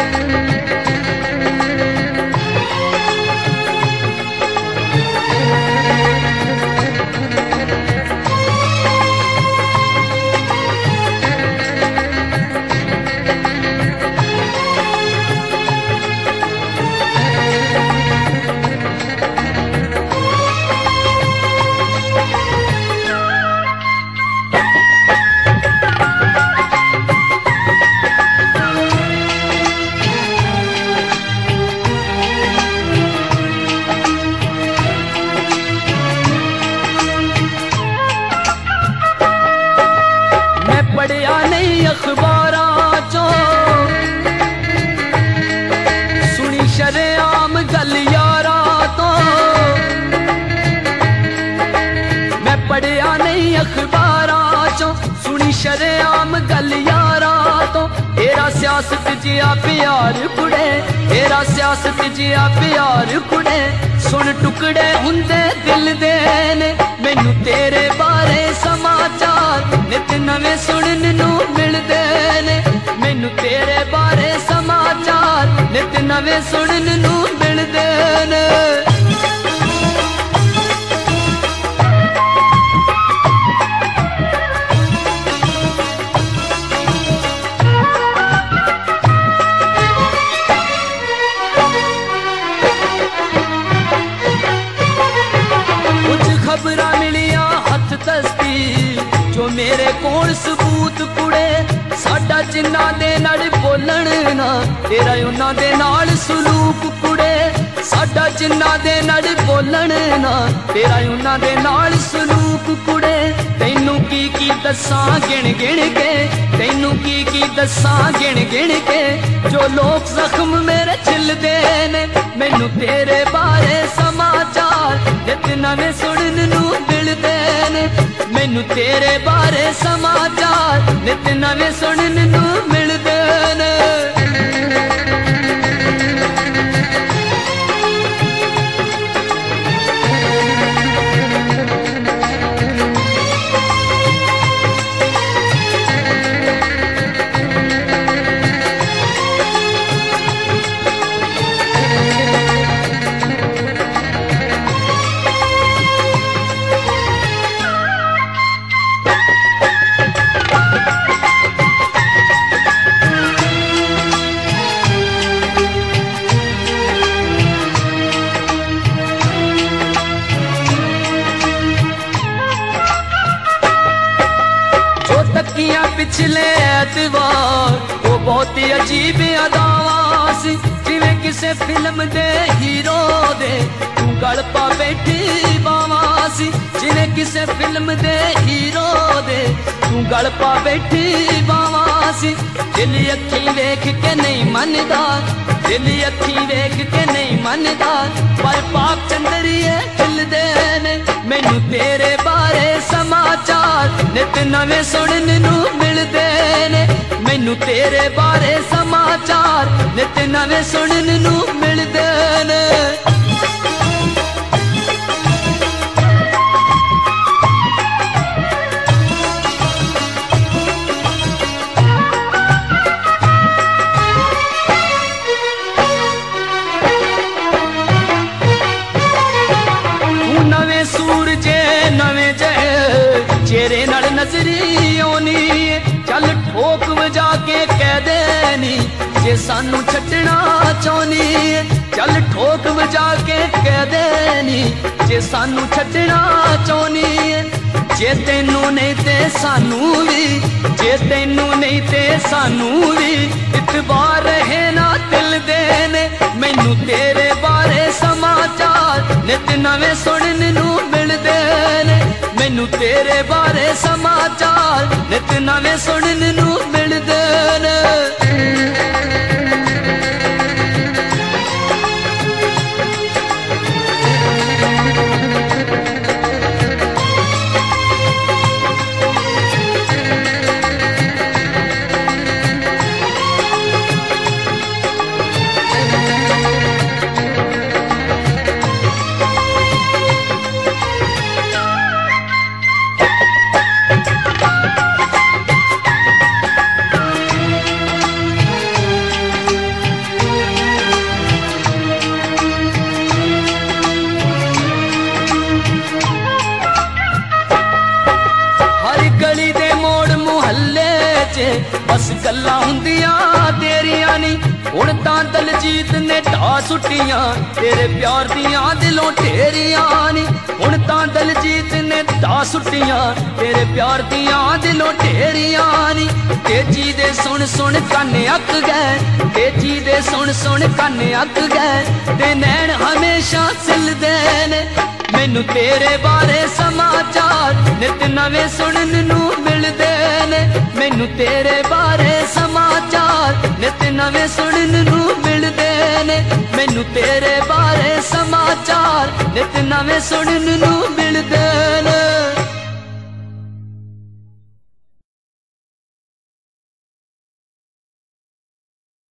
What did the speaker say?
पढ़िया नहीं अखबारां चो सुनी शरेआम गल यारां तो। मैं पढ़िया नहीं अखबारां चो सुनी शरेआम गल यारां तो। तेरा सियासत जिया प्यार कुड़े, तेरा सियासत जिया प्यार कुड़े। सुन टुकड़े हुंदे दिल दे ने, मैनू तेरे बारे समाचार नित नवे सुनन नू मिलदे ने। मैनू तेरे बारे समाचार नित नवे सुनन नू मिलदे ने। खबरां मिलिया हथ दस्ती जो मेरे कोल सबूत कुड़े। साडा जिन्ना दे नाल बोलण ना तेरा उन्हां दे नाल सलूक कुड़े। साडा जिन्ना दे नाल बोलण ना तेरा उन्हां दे नाल सलूक कुड़े। तैनू की दसां गिण गिण के, तैनू की दसां गिण गिण के। जो लोग जख्म मेरे छिलदे ने, मैनू तेरे बारे समाचार नित नवे सुनन नू मिलदे ने। मैनू तेरे बारे समाचार नित नवे सुनन नू मिलदे ने। पिछले एतवार वो बहुत ही अजीब अदावा सी। जिवें किसे फिल्म दे हीरो दे तू गल पा बैठी बावा सी। जिवें किसे फिल्म दे हीरो दे तू गल पा बैठी बावा सी। दिल अखी वेख के नहीं मनदा, दिल अखी वेख के नहीं मनदा। पर पाक चंदरिए खिलदे ने, मैनू तेरे बारे समाचार नित नवे सुनन नू मिलदे ने। मैनू तेरे बारे समाचार नित नवे सुनन नू मिलदे ने। चेहरे नाल नजरी आनी चल ठोक वजा के कह देनी जे सानू छड्डना चाहनी। चल ठोक वजा के कह देनी जे सानू छड्डना चाहनी। जे तेनू नहीं ते सानू भी, जे तेनू नहीं ते सानू भी इतबार रहे ना दिल देने। मैनू तेरे बारे समाचार नित नवे सुनन नू मिलदे ने। मैनू तेरे बारे समाचार नित नवे सुनन नू मिलदे ने। हुण तां दलजीत ने ढा सुटियां तेरे प्यार दियां दिलों ढेरियां नी। हुण तां दलजीत ने ढा सुटियां तेरे प्यार दियां दिलों ढेरियां नी। तेजी दे सुन सुन कन्न अक गए, तेजी दे सुन सुन कन्न अक गए, ते नैन हमेशा सिलदे ने। मैनू तेरे बारे समाचार नित नवे सुनन नू मिलदे ने। मैनू तेरे बारे समाचार नित नवे सुनन नू मिलदे ने। मैनू तेरे बारे समाचार नित नवे सुनन नू मिलदे ने।